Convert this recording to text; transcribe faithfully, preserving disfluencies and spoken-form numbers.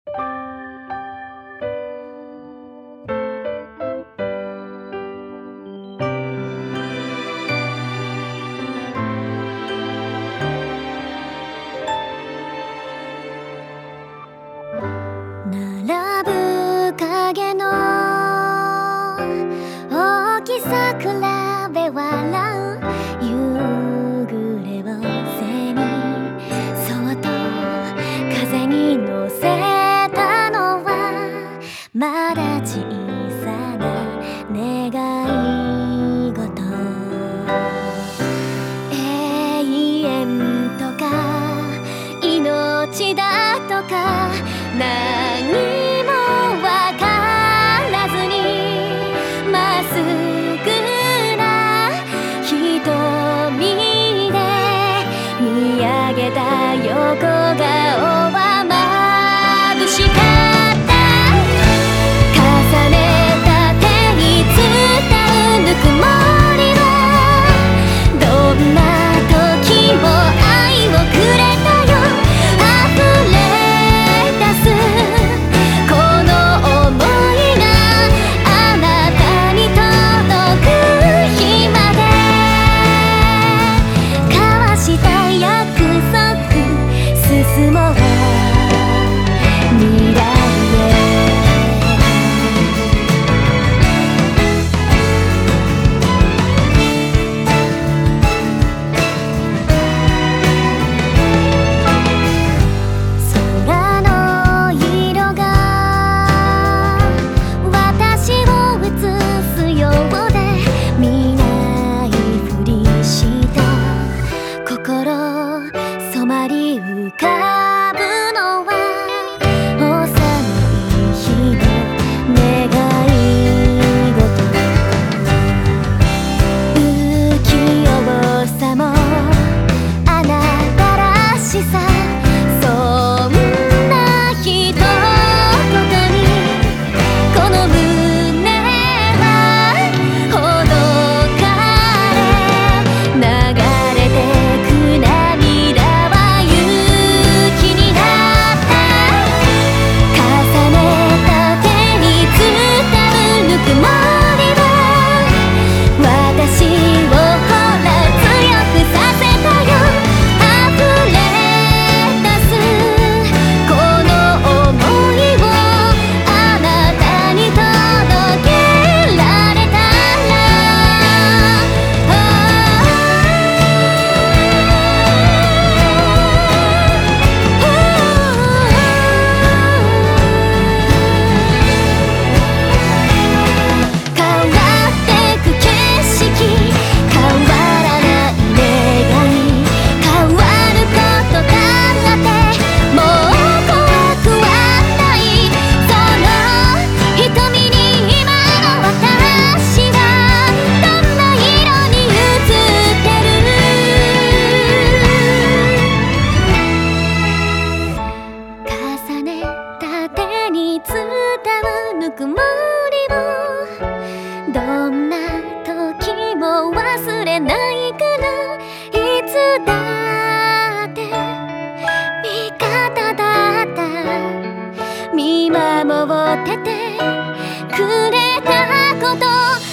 並ぶ影の大きさ比べ笑う夕暮れを背にそっと風に乗せたのはまだ小さな願い事。永遠とか命だとか何もわからずにまっすぐな瞳で見上げた横顔は眩しかった重ねた手に伝うぬくもりはどんな時も愛をくれたよ溢れ進もう未来へ空の色が私を映すようで見ないふりした心染まり浮かぶのは幼い日の願い事。不器用さもあなたらしさそんなひと言にこの胸はほどかれ流れてく涙は雪になった重ねた手に伝うぬくもりは私をほら強くさせたよ溢れ出すこの想いをあなたに届けられたら変わってく景色変わらない願い変わることだってもう怖くはないその瞳に今の私はどんな色に映ってる重ねた手に伝うぬくもりをどんな時も忘れないからいつだって味方だった見守っててくれたこと